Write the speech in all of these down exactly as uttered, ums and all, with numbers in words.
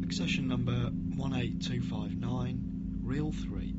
Accession number one eight two five nine, reel three.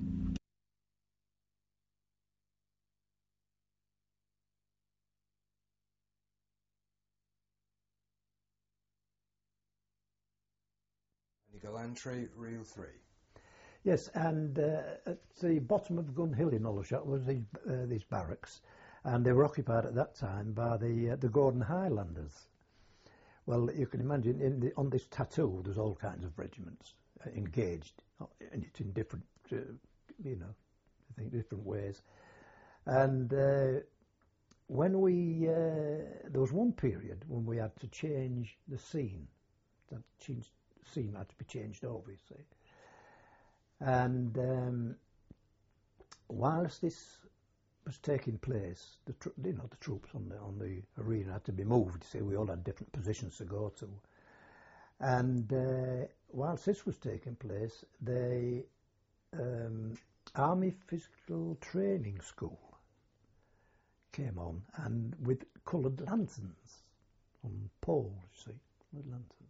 Galantry, reel three. Yes, and uh, at the bottom of Gun Hill in Aldershot was these, uh, these barracks, and they were occupied at that time by the uh, the Gordon Highlanders. Well, you can imagine in the, on this tattoo there's all kinds of regiments uh, engaged, and it's in different, uh, you know, I think different ways. And uh, when we, uh, there was one period when we had to change the scene, that changed. Scene had to be changed over, you see. And um, whilst this was taking place, the tr- you know the troops on the on the arena had to be moved. You see, we all had different positions to go to. And uh, whilst this was taking place, the um, Army Physical Training School came on, and with coloured lanterns on poles, you see, with lanterns.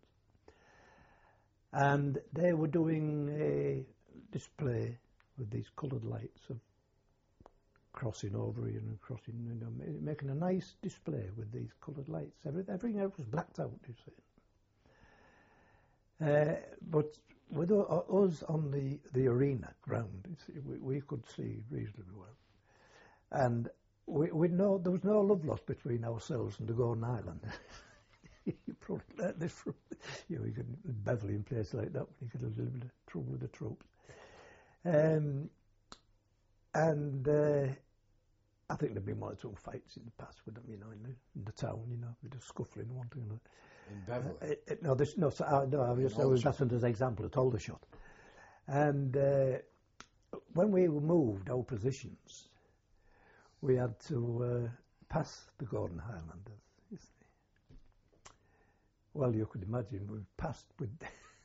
And they were doing a display with these coloured lights of crossing over here and crossing, you know, making a nice display with these coloured lights. Everything, everything else was blacked out, you see. Uh, but with us on the, the arena ground, you see, we, we could see reasonably well. And we, we know there was no love lost between ourselves and the Gordon Highlanders. You probably learned this from, you know, you could Beverley in place like that when you get a little bit of trouble with the troops. Um, and uh, I think there'd been one or two fights in the past with them, you know, in the, in the town, you know, with the scuffling and one thing another. In Beverley? Uh, it, no, this, no, so, uh, no, I was just, I was asking as an example at Aldershot. And uh, when we moved our positions, we had to uh, pass the Gordon Highlanders, you see. Well, you could imagine we passed with,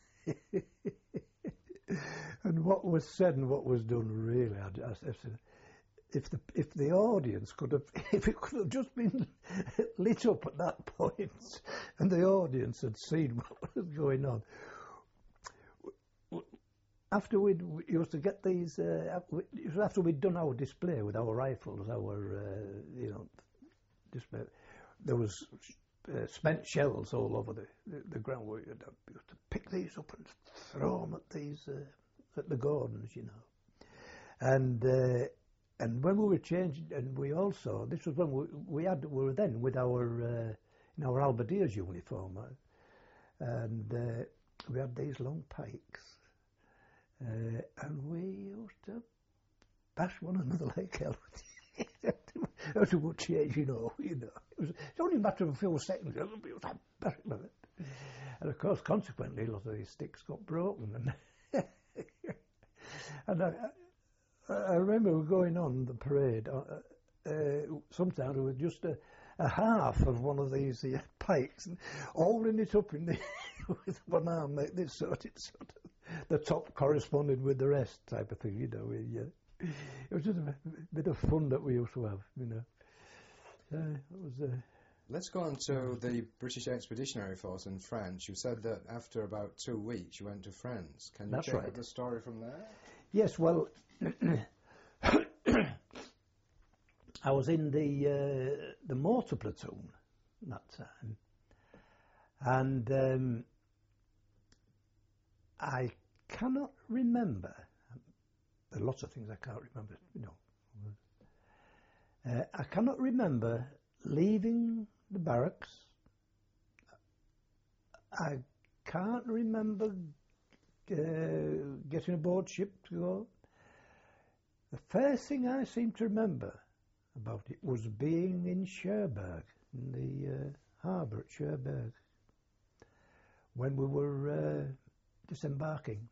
and what was said and what was done really. I, I said, if the if the audience could have, if it could have just been lit up at that point, and the audience had seen what was going on. After we'd we used to get these, uh, after we'd done our display with our rifles, our uh, you know display, there was. Uh, spent shells all over the, the, the ground. We had to pick these up and throw them at these uh, at the Gordons, you know. And uh, and when we were changing, and we also this was when we, we had we were then with our uh, in our Alberdeers uniform, uh, and uh, we had these long pikes, uh, and we used to bash one another like hell. It was a good change, you know. You know, it was it's only a matter of a few seconds. It was like bashing of it, and of course, consequently, a lot of these sticks got broken. And and I, I remember going on the parade. Uh, uh, sometimes it was just a, a half of one of these uh, pikes, and holding it up in the with one arm like this, sort of, sort of the top corresponded with the rest, type of thing. You know, we, uh, it was just a bit of fun that we used to have, you know. Uh, it was. Uh, Let's go on to the British Expeditionary Force in France. You said that after about two weeks you went to France. Can you That's take right. up the story from there? Yes, well, I was in the uh, the mortar platoon that time, and um, I cannot remember. There are lots of things I can't remember, you know. Uh, I cannot remember leaving the barracks. I can't remember uh, getting aboard ship to go. The first thing I seem to remember about it was being in Cherbourg, in the uh, harbour at Cherbourg, when we were uh, disembarking.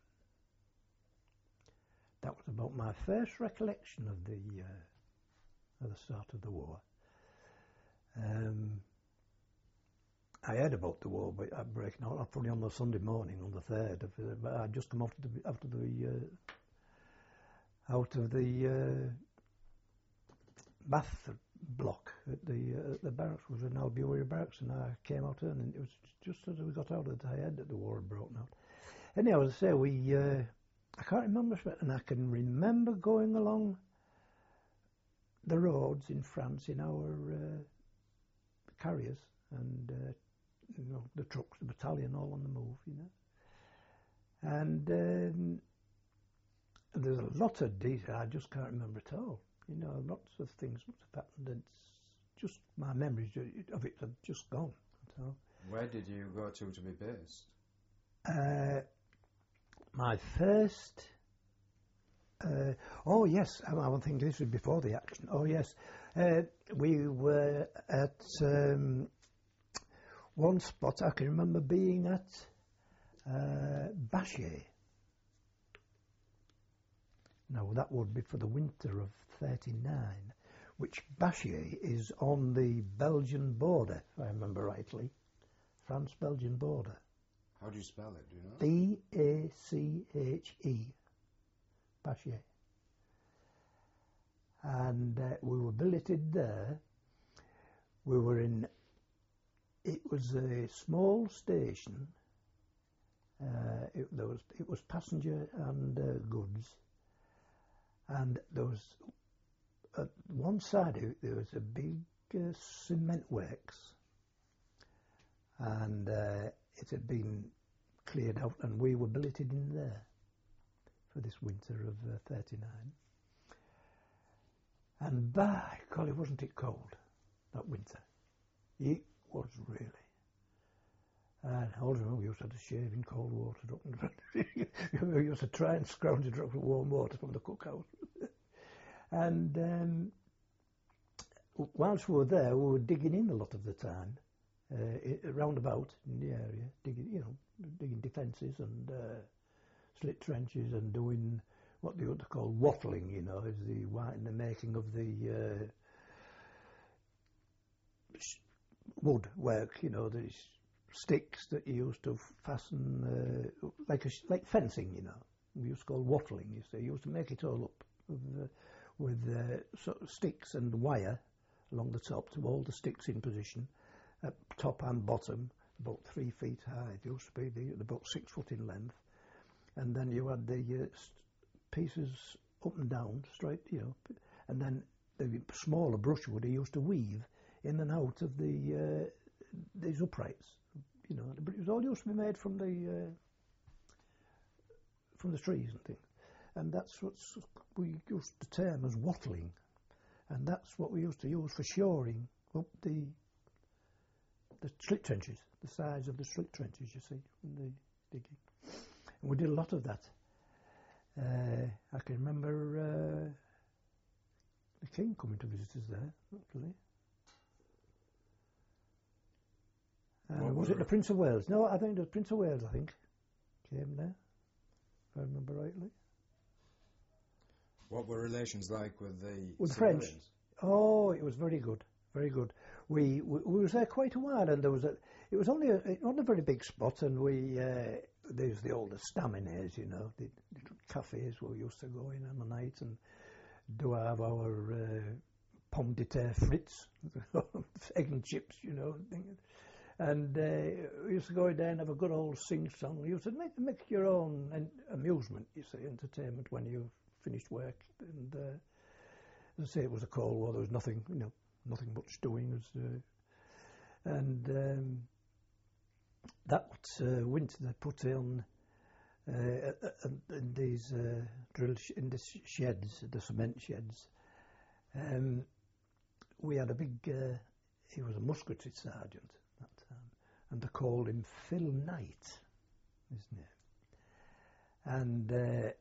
That was about my first recollection of the uh, of the start of the war. Um, I heard about the war, but I'm breaking out probably on the Sunday morning, on the third. Of, uh, but I'd just come after the after the uh, out of the uh, bath block at the uh, at the barracks. It was an Albury barracks, and I came out and it was just as we got out of it, I heard that the war had broken out. anyhow, as I say, we, uh, I can't remember, and I can remember going along the roads in France in our uh, carriers and, uh, you know, the trucks, the battalion all on the move, you know. And um, there's a lot of detail I just can't remember at all. You know, lots of things must have happened, and it's just my memories of it have just gone. So, where did you go to to be based? Uh, my first. Uh, oh yes, I, I think this was before the action. Oh yes, uh, we were at um, one spot. I can remember being at uh, Bachier. No, that would be for the winter of thirty-nine, which Bachier is on the Belgian border, if I remember rightly. France-Belgian border. How do you spell it, do you know? B A C H E. Bachier. And uh, we were billeted there. We were in, it was a small station. Uh, it, there was, it was passenger and uh, goods. And there was, at one side of it, there was a big uh, cement works. And uh, it had been cleared out, and we were billeted in there for this winter of uh, thirty-nine. And by golly, wasn't it cold that winter? It was really. And all I remember, we used to have to shave in cold water. We used to try and scrounge a drop of warm water from the cookhouse. And um, whilst we were there, we were digging in a lot of the time. Uh, round about in the area, digging, you know, digging defences and uh, slit trenches and doing what they ought to call wattling, you know, is the white the making of the uh, wood work, you know, these sticks that you used to fasten uh, like a, like fencing, you know. We used to call wattling. You see, you used to make it all up with, uh, with uh, sort of sticks and wire along the top to hold the sticks in position. At top and bottom, about three feet high. It used to be the, about six foot in length, and then you had the uh, pieces up and down, straight, you know, and then the smaller brushwood he used to weave in and out of the uh, these uprights, you know. But it was all used to be made from the uh, from the trees and things, and that's what we used to term as wattling, and that's what we used to use for shoring up the. The slit trenches, the size of the slit trenches, you see, from the digging. And we did a lot of that. Uh, I can remember uh, the King coming to visit us there, actually. And was it the Prince of Wales? No, I think it was Prince of Wales, I think, came there, if I remember rightly. What were relations like with the With civilians? French? Oh, it was very good. Very good. We, we we was there quite a while, and there was a. It was only a it wasn't a very big spot, and we uh, there's the old estaminets, you know, the, the cafes where we used to go in on the night and do have our uh, pomme de terre frites, egg and chips, you know, and uh, we used to go in there and have a good old sing song. We used to make make your own en- amusement, you see, entertainment when you finished work, and uh, as I say, it was a cold war. There was nothing, you know. Nothing much doing, as, uh, and um, that uh, winter they put on uh, uh, in these uh, drill sh- in the sheds, the cement sheds. Um, we had a big. Uh, he was a musketry sergeant at that time, and they called him Phil Knight, his name. And uh,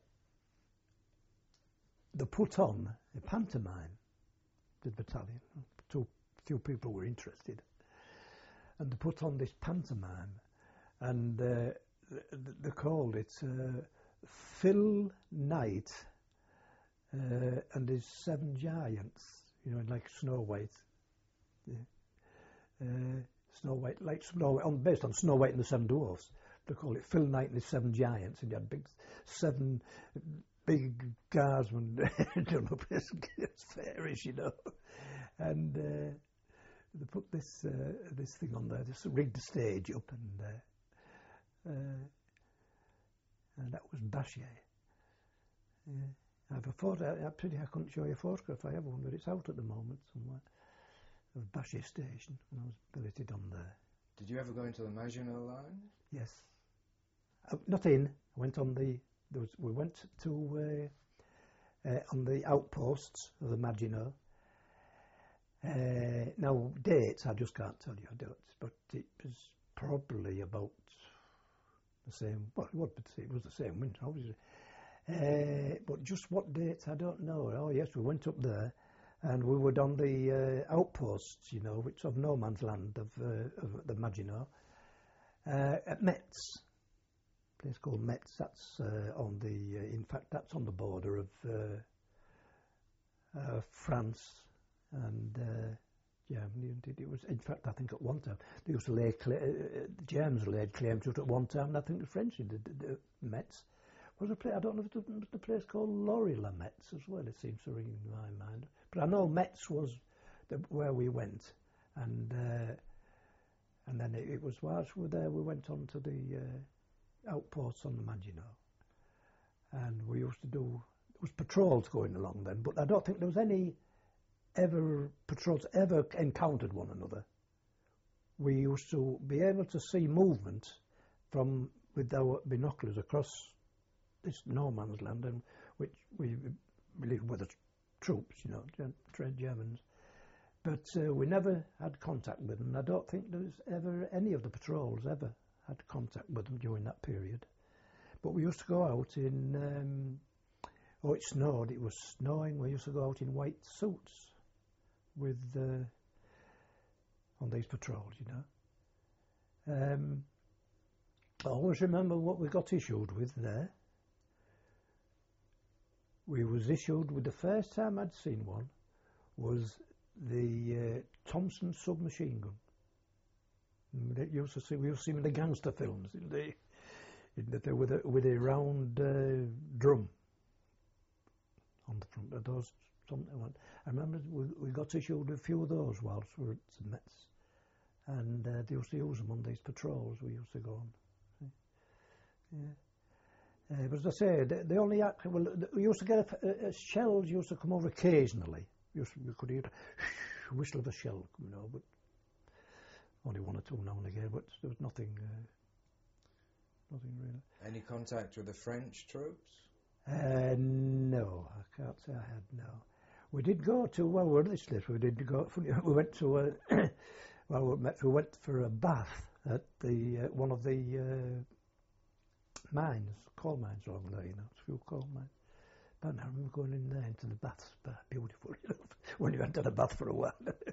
they put on a pantomime. The battalion, too few people were interested, and they put on this pantomime, and uh, they called it uh, Phil Knight uh, and his seven giants, you know, like Snow White, yeah. uh, Snow White, like Snow White, on, based on Snow White and the Seven Dwarfs. They call it Phil Knight and his seven giants, and you had big seven. Big guardsmen done up as fairies, you know, and uh, they put this uh, this thing on there, just rigged the stage up, and uh, uh, was Bashier. Yeah. I have a photo. I, pretty, I couldn't show you a photograph. I have one, but it's out at the moment somewhere. Of Bashier Station, and I was billeted on there. Did you ever go into the Maginot Line? Yes. Uh, not in. I went on the. There was, we went to uh, uh, on the outposts of the Maginot. Uh, now dates I just can't tell you. I don't. But it was probably about the same. Well, it was, it was the same winter, obviously. Uh, but just what dates I don't know. Oh yes, we went up there, and we were on the uh, outposts, you know, which of no man's land of, uh, of the Maginot, uh, at Metz, a place called Metz. That's uh, on the. Uh, in fact, that's on the border of uh, uh, France and uh, Germany. And it was, in fact, I think at one time they used to lay cla- uh, the Germans laid claim to it at one time, and I think the French did. The, the Metz was a place. I don't know if it was the place called Lorry-la-Metz as well. It seems to ring in my mind. But I know Metz was the, where we went, and uh, and then it, it was whilst we were there, we went on to the uh, outposts on the Maginot, and we used to do. There was patrols going along then, but I don't think there was any ever patrols ever encountered one another. We used to be able to see movement from with our binoculars across this no man's land, and which we believe were the troops, you know, trade Germans. But uh, we never had contact with them. I don't think there was ever any of the patrols ever had contact with them during that period. But we used to go out in, um, oh, it snowed, it was snowing. We used to go out in white suits with, uh, on these patrols, you know. Um, I always remember what we got issued with there. We was issued with, the first time I'd seen one was the uh, Thompson submachine gun. That used to see, we used to see in the gangster films, in the, in the, with a with a round uh, drum on the front of those. Something like, I remember we, we got issued a few of those whilst we were at the Metz, and uh, they used to use them on these patrols we used to go on. Yeah. Uh, but as I say, the, the only act, well, the, we used to get a, a, a shells used to come over occasionally. Used to, you could hear a whistle of a shell coming over, but only one or two now and again. But there was nothing, uh, nothing really. Any contact with the French troops? Uh, no, I can't say I had. No, we did go to. Well, we were at this place. We did go. We went to. A well, we, met, we went for a bath at the uh, one of the. Uh, mines, coal mines along there, you know, a few coal mines. But I remember going in there into the baths, but beautiful, you know, when you went to the bath for a while.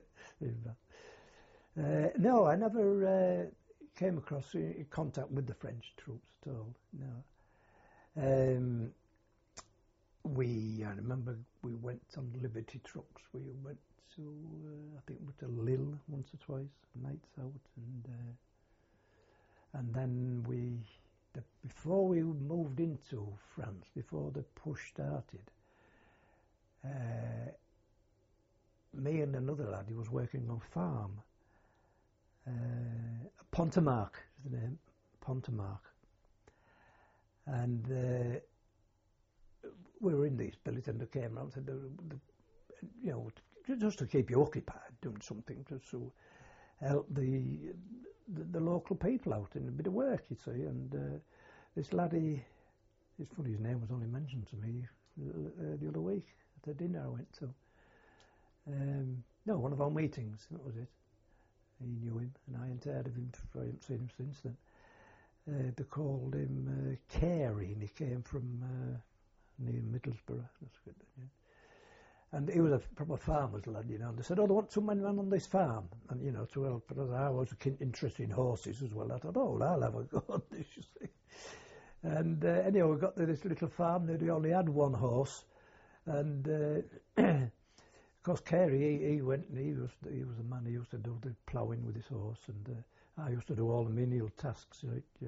uh, no, I never uh, came across in contact with the French troops at all, no. Um, we, I remember we went on Liberty trucks, we went to, uh, I think we went to Lille once or twice, nights out, and uh, and then we, The, before we moved into France, before the push started, uh, me and another lad, he was working on a farm, uh, Pontemark is the name, Pontemark, and uh, we were in these billets, and they came around and said, the, the, you know, just to keep you occupied, doing something, just to help the The, the local people out in a bit of work, you see, and uh, this laddie, it's funny, his name was only mentioned to me uh, the other week at the dinner I went to. Um, no, one of our meetings, that was it. He knew him, and I hadn't heard of him, I haven't seen him since then. Uh, they called him uh, Carey, and he came from uh, near Middlesbrough. That's good, yeah. And he was a proper farmer's lad, you know. And they said, oh, they want some men on this farm. And, you know, to help. But as I was interested in horses as well, I thought, oh, well, I'll have a go at this, you see. And uh, anyhow, we got to this little farm. They only had one horse. And, uh, of course, Carey, he, he went and he was, he was the man who used to do the ploughing with his horse. And uh, I used to do all the menial tasks, like uh,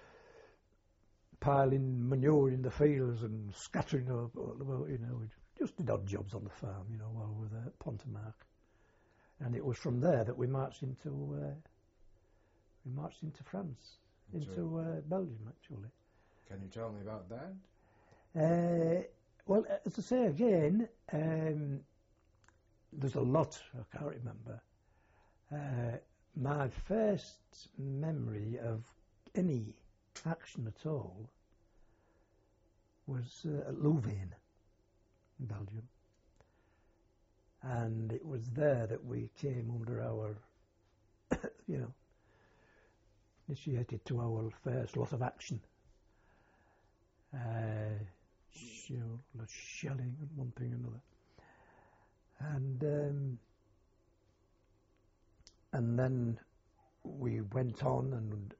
piling manure in the fields and scattering all about, you know. Just did odd jobs on the farm, you know, while we were there at Pontemark. And it was from there that we marched into uh, we marched into France, into uh, Belgium, actually. Can you tell me about that? Uh, well, as I say again, um, there's a lot I can't remember. Uh, my first memory of any action at all was uh, at Louvain in Belgium, and it was there that we came under our, you know, initiated to our first lot of action. Uh, you know, the shelling and one thing and another, and um, and then we went on, and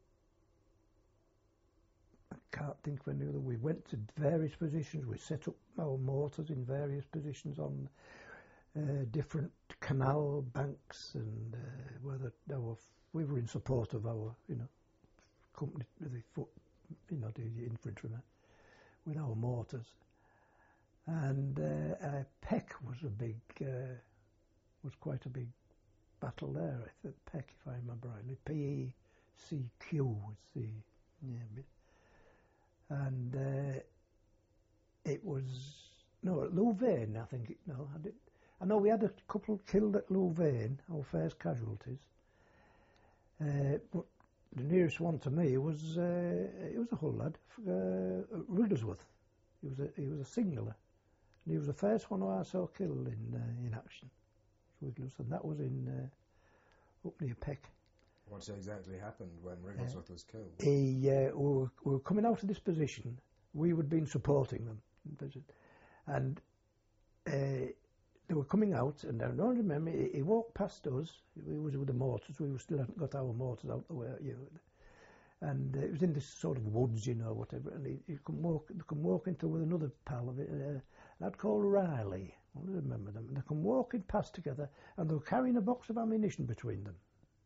I can't think of any other. We went to various positions. We set up our mortars in various positions on uh, different canal banks, and uh, whether our we were in support of our, you know, company, the foot, you know, the infantrymen with our mortars. And uh, uh, Peck was a big, uh, was quite a big battle there. I think Peck, if I remember rightly, P E C Q was the name. And uh, it was no at Louvain, I think. It, no, I did. I know we had a couple killed at Louvain, our first casualties. Uh, but the nearest one to me was uh, it was a Hull lad, uh, Ruddersworth. He was a he was a signaller, and he was the first one I saw killed in uh, in action. And that was in uh, up near Peck. What exactly happened when Wrigglesworth uh, was killed? He uh, we, were, we were coming out of this position. We had been supporting them, and uh, they were coming out. And I don't remember. He, he walked past us. We was with the mortars. We still hadn't got our mortars out the way, you know. And uh, it was in this sort of woods, you know, whatever. And he, he come walk, they come walking through with another pal of it, uh, a lad called Riley. I remember them. And they come walking past together, and they were carrying a box of ammunition between them.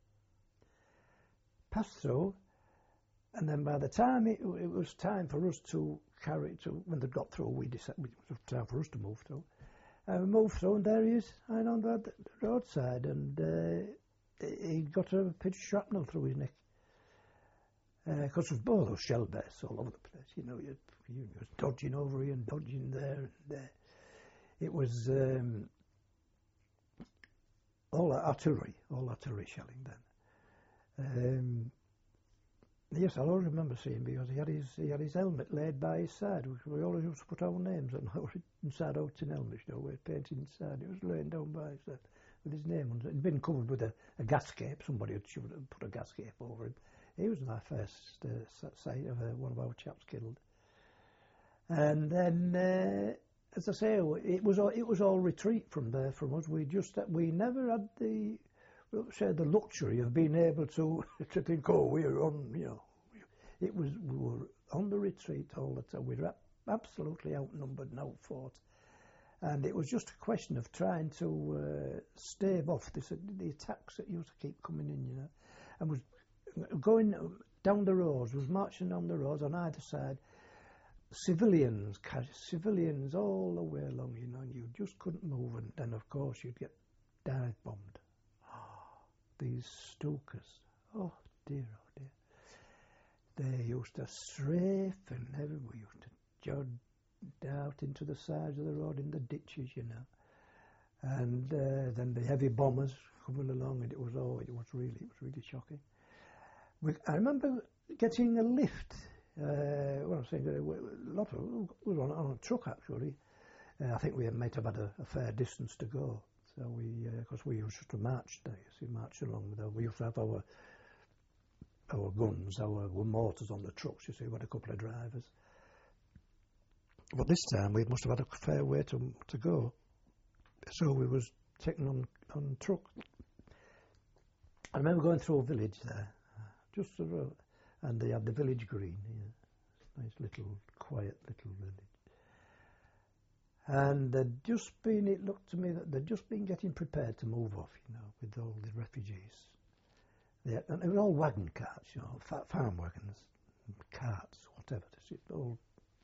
Passed through, and then by the time it, it was time for us to carry to when they got through, we decided it was time for us to move through. And we moved through, and there he is, lying on the roadside, and uh, he got a pinch of shrapnel through his neck. Because uh, of all those shell bursts all over the place, you know, you, you was dodging over here and dodging there, and uh, it was um, all artillery, all artillery shelling then. Um, yes, I'll always remember seeing him because he had his he had his helmet laid by his side. We, we always used to put our names on our inside out in helmets, you know, we're painted inside. It was laying down by his side with his name on it. It'd been covered with a, a gas cape. Somebody had shoved it and put a gas cape over him. He was my first uh, sight of uh, one of our chaps killed. And then, uh, as I say, it was all, it was all retreat from there from us. We just we never had the say the luxury of being able to to think, oh, we're on, you know. It was we were on the retreat all the time. We were absolutely outnumbered and outfought, and it was just a question of trying to uh, stave off this, the attacks that used to keep coming in, you know, and was going down the roads, was marching down the roads on either side. Civilians, civilians all the way along, you know, and you just couldn't move, and then of course you'd get dive bombed. Oh, these Stokers, oh dear, oh dear. They used to strafe, and everyone used to jog out into the sides of the road in the ditches, you know. And uh, then the heavy bombers coming along, and it was oh, it was really, it was really shocking. We, I remember getting a lift. Uh, well, I'm saying a lot of we were on, on a truck actually. Uh, I think we might have had a, a fair distance to go, so we because uh, we used to march there. You see, march along with our, we used to have our our guns, our, our mortars on the trucks. You see, we had a couple of drivers. But this time we must have had a fair way to to go, so we was taken on on truck. I remember going through a village there, just a road. And they had the village green, yeah. Nice little, quiet little village. And they'd just been, it looked to me that they'd just been getting prepared to move off, you know, with all the refugees. They had, and it was all wagon carts, you know, farm wagons, carts, whatever. All.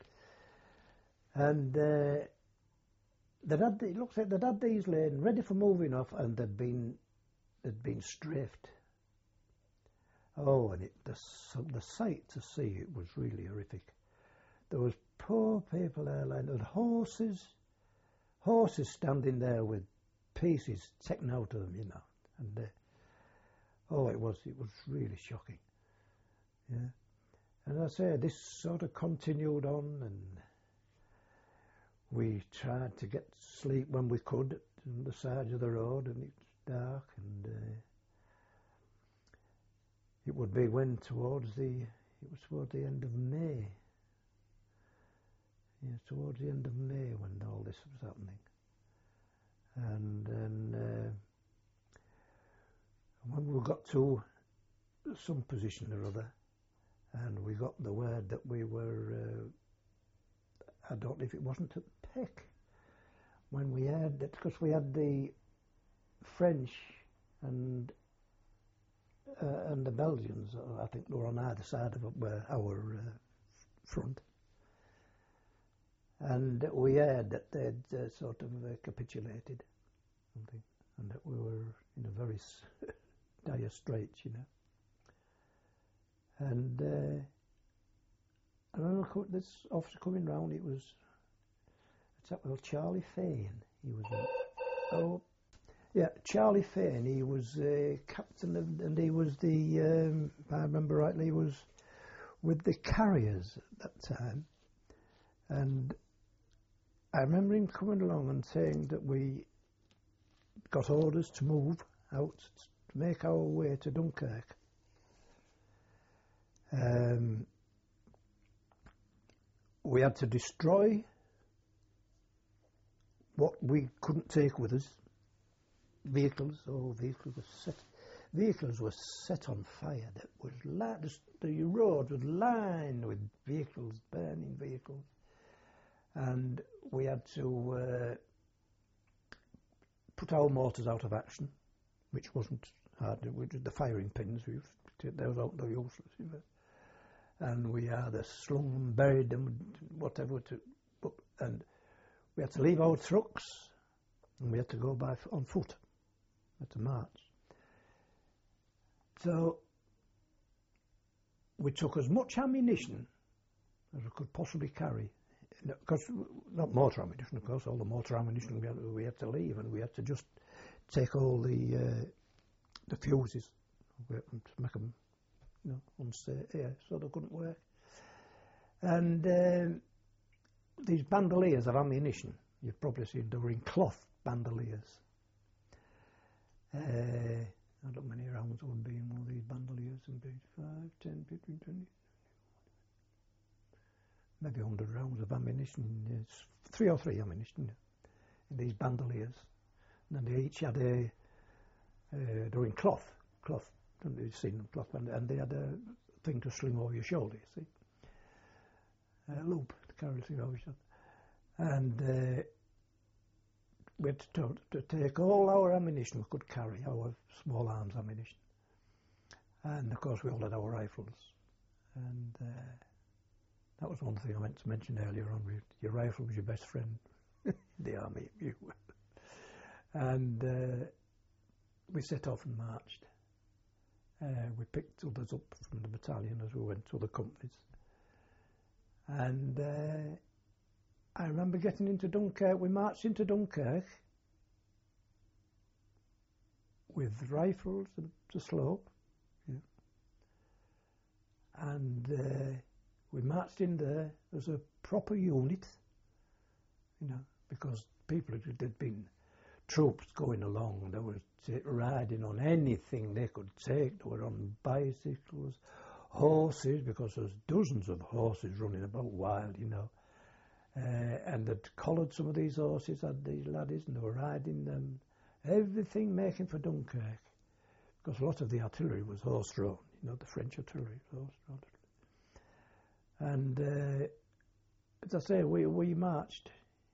And uh, they'd had, it looks like they'd had these laden ready for moving off, and they'd been, they'd been strafed. Oh, and it, the, the sight to see, it was really horrific. there was poor people there, like there was horses, horses standing there with pieces taken out of them, you know, and uh, oh, it was it was really shocking, yeah. And I say this sort of continued on, and we tried to get sleep when we could on the side of the road, and it's dark, and uh, it would be when towards the it was towards the end of May. Yeah, towards the end of May when all this was happening, and then uh, when we got to some position or other, and we got the word that we were, uh, I don't know if it wasn't at Peck, when we had, because we had the French and uh, and the Belgians, I think they were on either side of uh, our uh, front. And we heard that they'd uh, sort of uh, capitulated, something, and that we were in a very dire straits, you know. And uh, I remember this officer coming round. It was a chap called Charlie Fane. He was, a, oh, yeah, Charlie Fane. He was uh, captain of, and he was the, um, if I remember rightly, he was with the Carriers at that time, and I remember him coming along and saying that we got orders to move out, to make our way to Dunkirk. Um, we had to destroy what we couldn't take with us. Vehicles, oh, vehicles were set. Vehicles were set on fire. That was li- the road was lined with vehicles, burning vehicles. And we had to uh, put our mortars out of action, which wasn't hard. The firing pins, we used to take those out, they're useless. You know. And we either slung them, buried them, whatever. To, and we had to leave our trucks, and we had to go by on foot. We had to march. So we took as much ammunition as we could possibly carry. Because not mortar ammunition, of course. All the mortar ammunition we had, we had to leave, and we had to just take all the uh, the fuses, to make them, you know, unsafe, yeah, so they couldn't work. And um, these bandoliers of ammunition, you've probably seen, they were in cloth bandoliers. Uh, I don't know how many rounds would be in one of these bandoliers. Would be five, ten, fifteen, twenty. Maybe a hundred rounds of ammunition, yes, three or three ammunition in these bandoliers. And then they each had a, uh, they were in cloth, cloth, haven't you seen them, cloth, and, and they had a thing to sling over your shoulder, you see. A loop to carry the thing over your shoulder. And uh, we had to, to take all our ammunition we could carry, our small arms ammunition. And of course we all had our rifles. And uh, that was one thing I meant to mention earlier on. Your rifle was your best friend in the army. You were. And uh, we set off and marched. Uh, we picked others up from the battalion as we went to other companies. And uh, I remember getting into Dunkirk. We marched into Dunkirk with rifles and the slope. Yeah. And uh, we marched in there as a proper unit, you know, because people had been troops going along. They were riding on anything they could take. They were on bicycles, horses, because there's dozens of horses running about wild, you know. Uh, and they'd collared some of these horses, had these laddies, and they were riding them. Everything making for Dunkirk, because a lot of the artillery was horse-drawn, you know, the French artillery was horse-drawn. And uh, as I say, we we marched,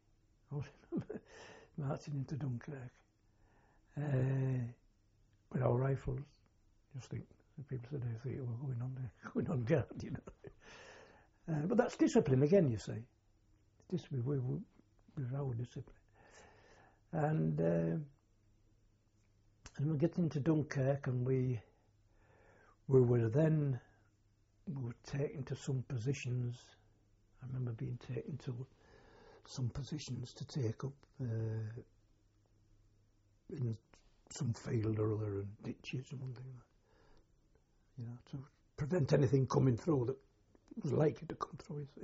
marching into Dunkirk uh, with our rifles. Just think, people said they think we're going on there, going on guard, you know. Uh, but that's discipline again, you see. Discipline, we we with our discipline. And uh, and we get into Dunkirk, and we we were then. We were taken to some positions I remember being taken to some positions to take up uh, in some field or other, and ditches and one thing, you know, to prevent anything coming through that was likely to come through, you see.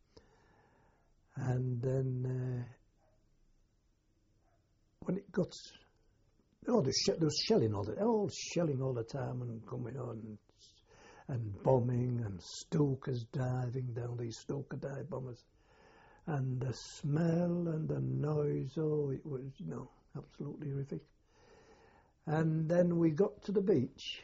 And then uh, when it got, oh, there sh- was shelling all the, all shelling all the time and coming on, and, and bombing, and Stokers diving down, these Stoker dive bombers, and the smell and the noise, oh, it was, you know, absolutely horrific. And then we got to the beach,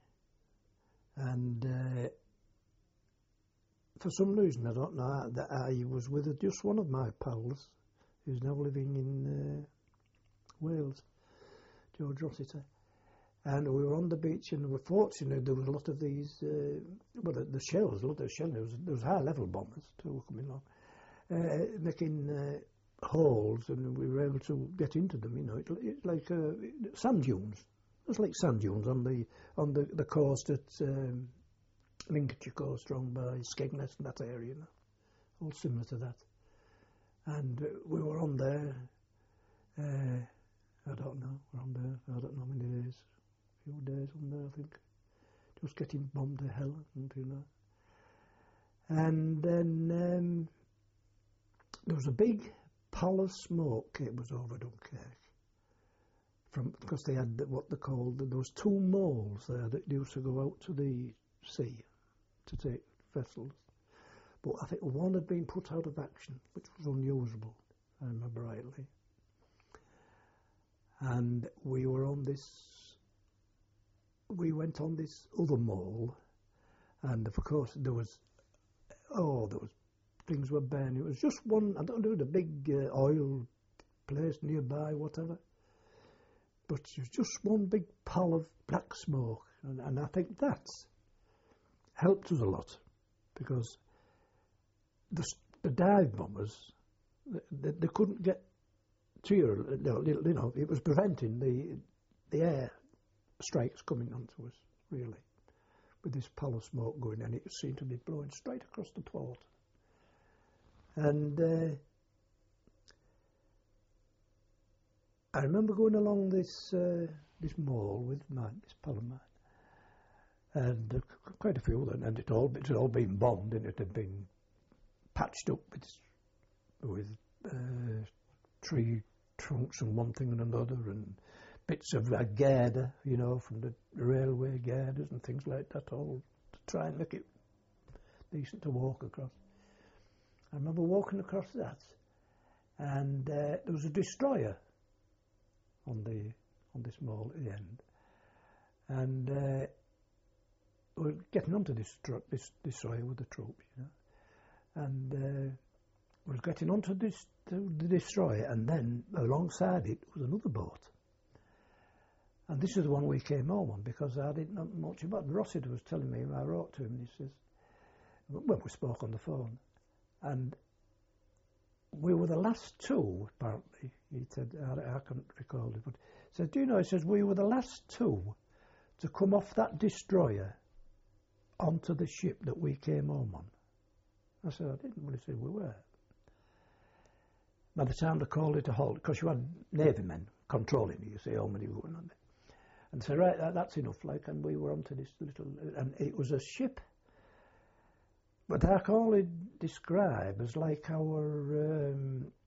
and uh, for some reason, I don't know, that I was with just one of my pals, who's now living in uh, Wales, George Rossiter. And we were on the beach, and we were fortunate there was a lot of these, uh, well, the, the shells, a lot of shells, there was, there was high-level bombers too coming along, uh, making uh, holes, and we were able to get into them, you know, it, it's like uh, sand dunes. It was like sand dunes on the on the, the coast at um, Lincolnshire coast, around by Skegness and that area, you know, all similar to that. And uh, we were on there, uh, I don't know, we're on there, I don't know how many days, a few days on there, I think, just getting bombed to hell, and you know. And then um, there was a big pall of smoke, it was over Dunkirk, from, because they had what they called, there was two moles there that used to go out to the sea to take vessels, but I think one had been put out of action, which was unusable, I remember rightly. And we were on this, we went on this other mole, and of course there was, oh, there was, things were burning. It was just one, I don't know, the big uh, oil place nearby, whatever. But it was just one big pall of black smoke. And, and I think that helped us a lot, because the, the dive bombers, they, they couldn't get to you, you know, it was preventing the, the air strikes coming onto us, really, with this pall of smoke going, and it seemed to be blowing straight across the port. And uh, I remember going along this uh, this mall with mine, this pal of mine, and uh, quite a few of them, and it all it had all been bombed, and it had been patched up with with uh, tree trunks and one thing and another, and bits of a girder, you know, from the railway girders and things like that, all to try and make it decent to walk across. I remember walking across that, and uh, there was a destroyer on the on this mall at the end, and uh, we were getting onto this truck, this destroyer with the troops, you know, and uh, we were getting onto this the destroyer, and then alongside it was another boat, and this is the one we came home on, because I didn't know much about it. Rossiter was telling me, I wrote to him, and he says, well, we spoke on the phone. And we were the last two, apparently, he said, I, I can't recall it, but he said, do you know, he says, we were the last two to come off that destroyer onto the ship that we came home on. I said, I didn't. Well, he said, we were. By the time they called it a halt, because you had Navy men controlling you, you see, how many were on it. And said, right, that, that's enough, like, and we were onto this little, and it was a ship. But I can only describe as like our um,